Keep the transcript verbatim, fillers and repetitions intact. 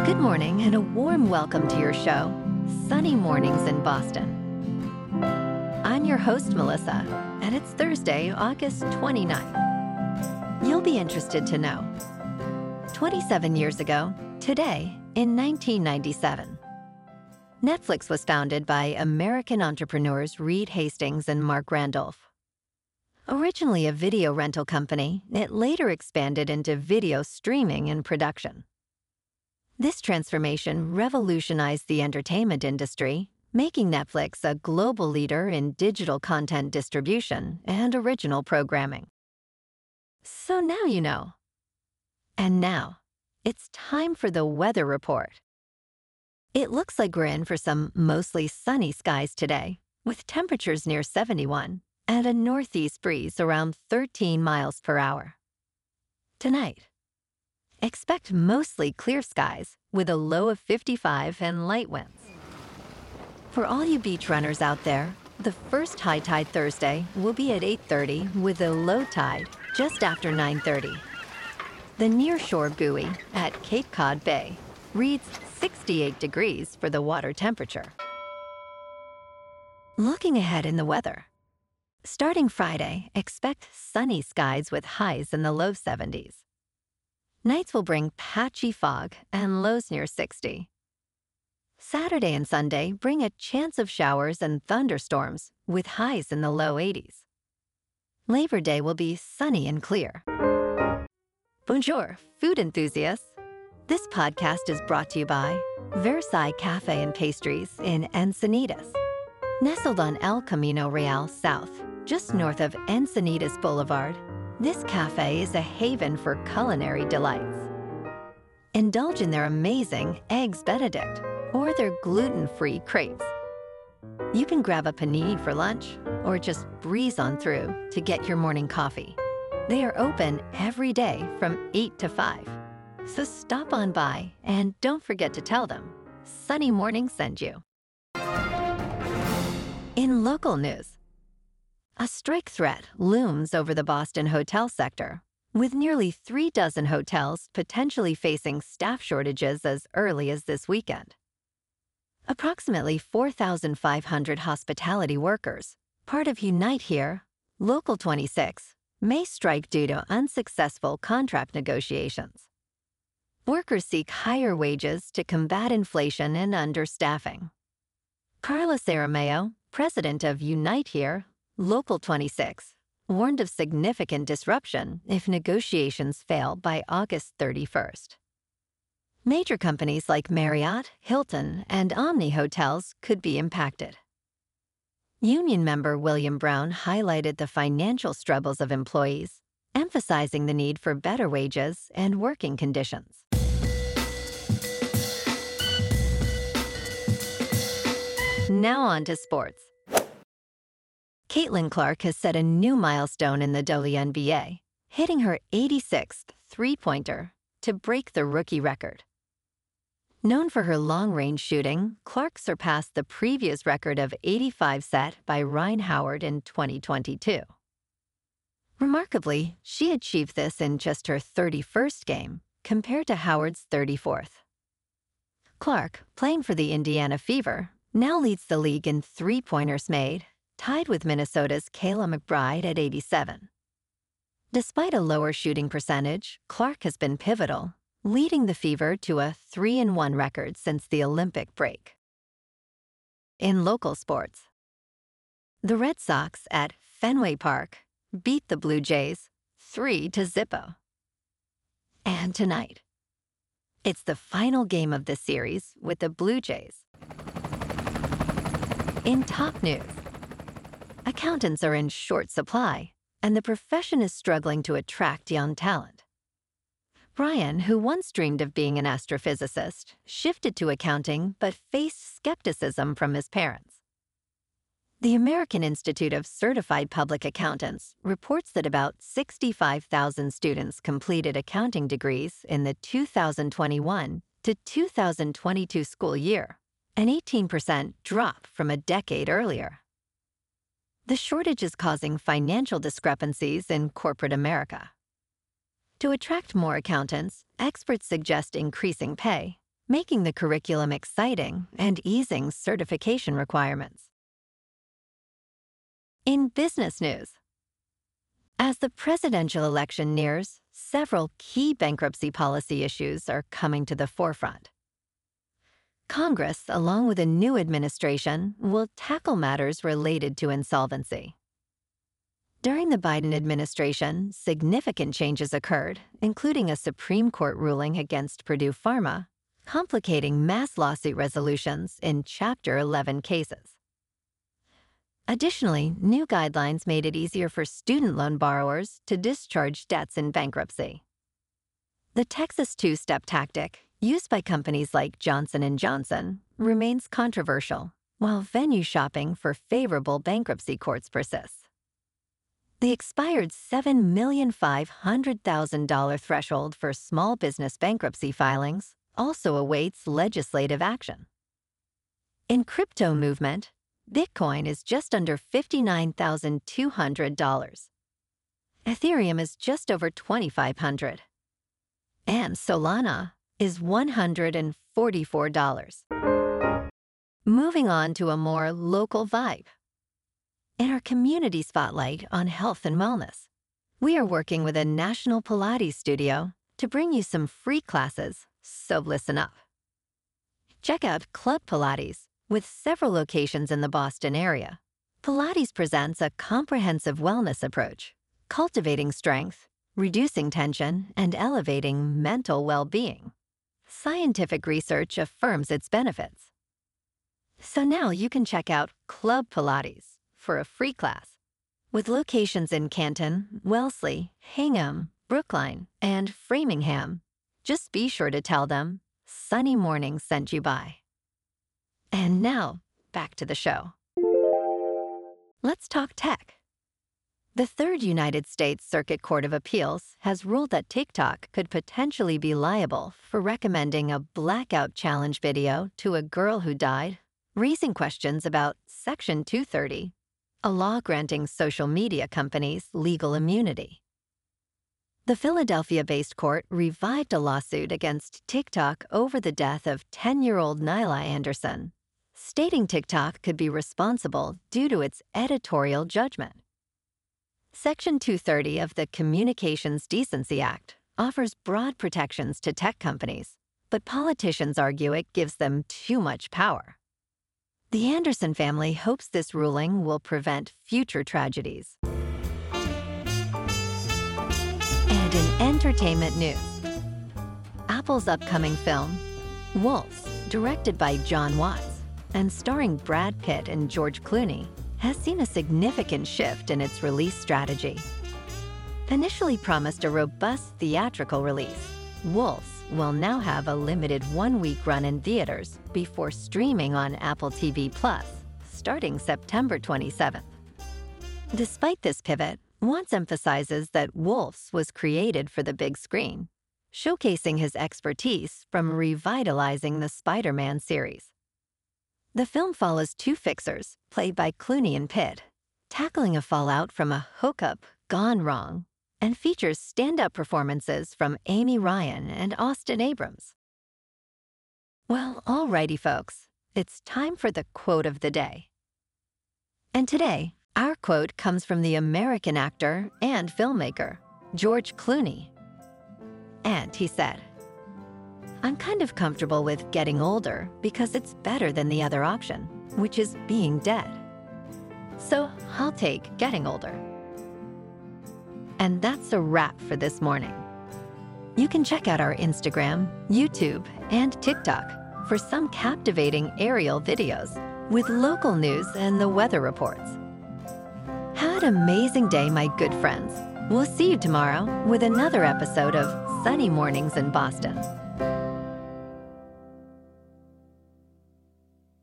Good morning and a warm welcome to your show, Sunny Mornings in Boston. I'm your host, Melissa, and it's Thursday, August twenty-ninth. You'll be interested to know. twenty-seven years ago, today, in nineteen ninety-seven, Netflix was founded by American entrepreneurs Reed Hastings and Mark Randolph. Originally a video rental company, it later expanded into video streaming and production. This transformation revolutionized the entertainment industry, making Netflix a global leader in digital content distribution and original programming. So now you know. And now, it's time for the weather report. It looks like we're in for some mostly sunny skies today, with temperatures near seventy-one and a northeast breeze around thirteen miles per hour. Tonight, expect mostly clear skies with a low of fifty-five and light winds. For all you beach runners out there, the first high tide Thursday will be at eight thirty with a low tide just after nine thirty. The nearshore buoy at Cape Cod Bay reads sixty-eight degrees for the water temperature. Looking ahead in the weather. Starting Friday, expect sunny skies with highs in the low seventies. Nights will bring patchy fog and lows near sixty. Saturday and Sunday bring a chance of showers and thunderstorms with highs in the low eighties. Labor Day will be sunny and clear. Bonjour, food enthusiasts. This podcast is brought to you by Versailles Cafe and Pastries in Encinitas. Nestled on El Camino Real South, just north of Encinitas Boulevard, this cafe is a haven for culinary delights. Indulge in their amazing Eggs Benedict or their gluten-free crepes. You can grab a panini for lunch or just breeze on through to get your morning coffee. They are open every day from eight to five. So stop on by and don't forget to tell them Sunny Morning sent you. In local news, a strike threat looms over the Boston hotel sector, with nearly three dozen hotels potentially facing staff shortages as early as this weekend. Approximately four thousand five hundred hospitality workers, part of Unite Here, Local twenty-six, may strike due to unsuccessful contract negotiations. Workers seek higher wages to combat inflation and understaffing. Carlos Arameo, president of Unite Here, Local twenty-six, warned of significant disruption if negotiations fail by August thirty-first. Major companies like Marriott, Hilton, and Omni Hotels could be impacted. Union member William Brown highlighted the financial struggles of employees, emphasizing the need for better wages and working conditions. Now on to sports. Caitlin Clark has set a new milestone in the W N B A, hitting her eighty-sixth three-pointer to break the rookie record. Known for her long-range shooting, Clark surpassed the previous record of eighty-five set by Ryan Howard in twenty twenty-two. Remarkably, she achieved this in just her thirty-first game, compared to Howard's thirty-fourth. Clark, playing for the Indiana Fever, now leads the league in three-pointers made, tied with Minnesota's Kayla McBride at eighty-seven. Despite a lower shooting percentage, Clark has been pivotal, leading the Fever to a three and one record since the Olympic break. In local sports, the Red Sox at Fenway Park beat the Blue Jays three to zippo. And tonight, it's the final game of the series with the Blue Jays. In top news, accountants are in short supply, and the profession is struggling to attract young talent. Brian, who once dreamed of being an astrophysicist, shifted to accounting but faced skepticism from his parents. The American Institute of Certified Public Accountants reports that about sixty-five thousand students completed accounting degrees in the two thousand twenty-one to two thousand twenty-two school year, an eighteen percent drop from a decade earlier. The shortage is causing financial discrepancies in corporate America. To attract more accountants, experts suggest increasing pay, making the curriculum exciting and easing certification requirements. In business news, as the presidential election nears, several key bankruptcy policy issues are coming to the forefront. Congress, along with a new administration, will tackle matters related to insolvency. During the Biden administration, significant changes occurred, including a Supreme Court ruling against Purdue Pharma, complicating mass lawsuit resolutions in Chapter eleven cases. Additionally, new guidelines made it easier for student loan borrowers to discharge debts in bankruptcy. The Texas two-step tactic, used by companies like Johnson and Johnson, remains controversial, while venue shopping for favorable bankruptcy courts persists. The expired seven million five hundred thousand dollars threshold for small business bankruptcy filings also awaits legislative action. In crypto movement, Bitcoin is just under fifty-nine thousand two hundred dollars. Ethereum is just over twenty-five hundred dollars. And Solana is one hundred forty-four dollars. Moving on to a more local vibe. In our community spotlight on health and wellness, we are working with a national Pilates studio to bring you some free classes, so listen up. Check out Club Pilates. With several locations in the Boston area, Pilates presents a comprehensive wellness approach, cultivating strength, reducing tension, and elevating mental well-being. Scientific research affirms its benefits. So now you can check out Club Pilates for a free class. With locations in Canton, Wellesley, Hingham, Brookline, and Framingham, just be sure to tell them Sunny Mornings sent you by. And now, back to the show. Let's talk tech. The Third United States Circuit Court of Appeals has ruled that TikTok could potentially be liable for recommending a blackout challenge video to a girl who died, raising questions about Section two thirty, a law granting social media companies legal immunity. The Philadelphia-based court revived a lawsuit against TikTok over the death of ten-year-old Nyla Anderson, stating TikTok could be responsible due to its editorial judgment. Section two thirty of the Communications Decency Act offers broad protections to tech companies, but politicians argue it gives them too much power. The Anderson family hopes this ruling will prevent future tragedies. And in entertainment news, Apple's upcoming film, Wolves, directed by John Watts and starring Brad Pitt and George Clooney, has seen a significant shift in its release strategy. Initially promised a robust theatrical release, Wolves will now have a limited one-week run in theaters before streaming on Apple T V Plus, starting September twenty-seventh. Despite this pivot, Watts emphasizes that Wolves was created for the big screen, showcasing his expertise from revitalizing the Spider-Man series. The film follows two fixers, played by Clooney and Pitt, tackling a fallout from a hookup gone wrong, and features stand-up performances from Amy Ryan and Austin Abrams. Well, alrighty, folks, it's time for the quote of the day. And today, our quote comes from the American actor and filmmaker, George Clooney. And he said, "I'm kind of comfortable with getting older because it's better than the other option, which is being dead. So I'll take getting older." And that's a wrap for this morning. You can check out our Instagram, YouTube, and TikTok for some captivating aerial videos with local news and the weather reports. Have an amazing day, my good friends. We'll see you tomorrow with another episode of Sunny Mornings in Boston.